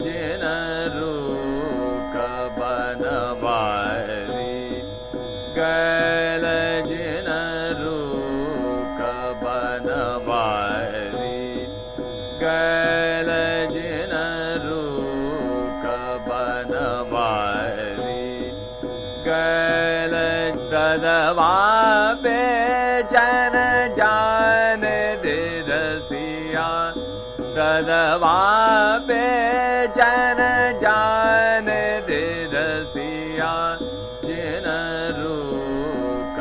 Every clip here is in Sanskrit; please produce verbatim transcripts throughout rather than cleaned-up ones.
जिन रूक बनवारी गैल जिन रूक बनवारी गैल जिन रूक बनवारी गैल तदवा बेचन जान दिरसिया तदवा बेचन जान दिरसिया जिन रूक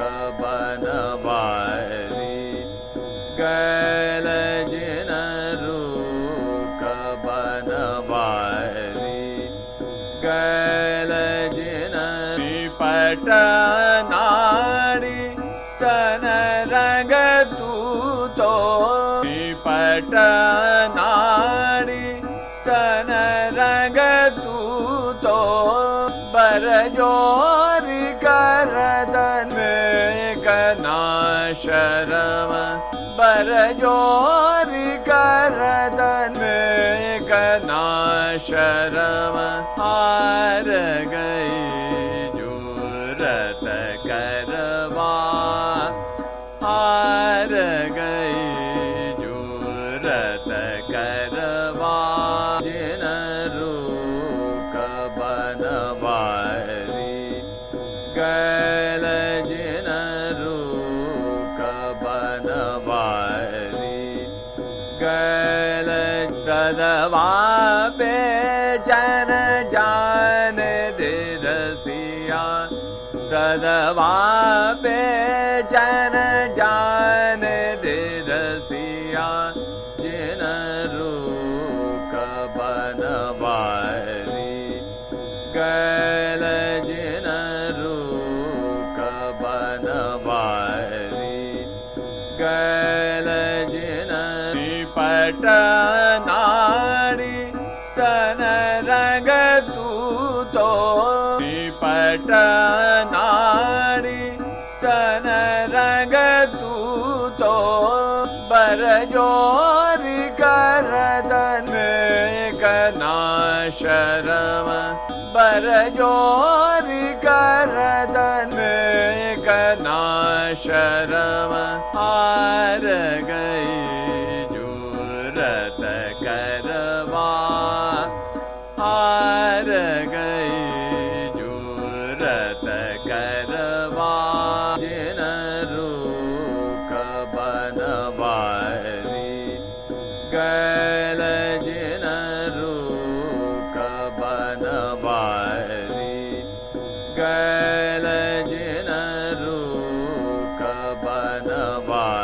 बनवारी गैल जिन रूक बनवारी गैल जिन पट नारी तन रंग तू तो पट नारी तन रंग तू तो बरजोर करदन कना शरम बरजोर करदन कना शरम हार गई जुरत करवा हार गई जुरत करवा जिन रूक बनवारी गैल जिन रूक बनवारी गैल तदवा बेचन जान दिरसिया तदवा बेचन जान दिरसिया जिन रूक बनवारी गैल जिन रूक बनवारी गैल जिन पट नारी तन रंग तू तो पट नारी तन रंग तू तो बरजोर करदन कना शरम बरजोर करदन कना शरम हार गई जुरत करवा हार गई जुरत करवा जिन रूक बनवारी गैल जिन रूक बनवारी गैल जिन रूक बनवारी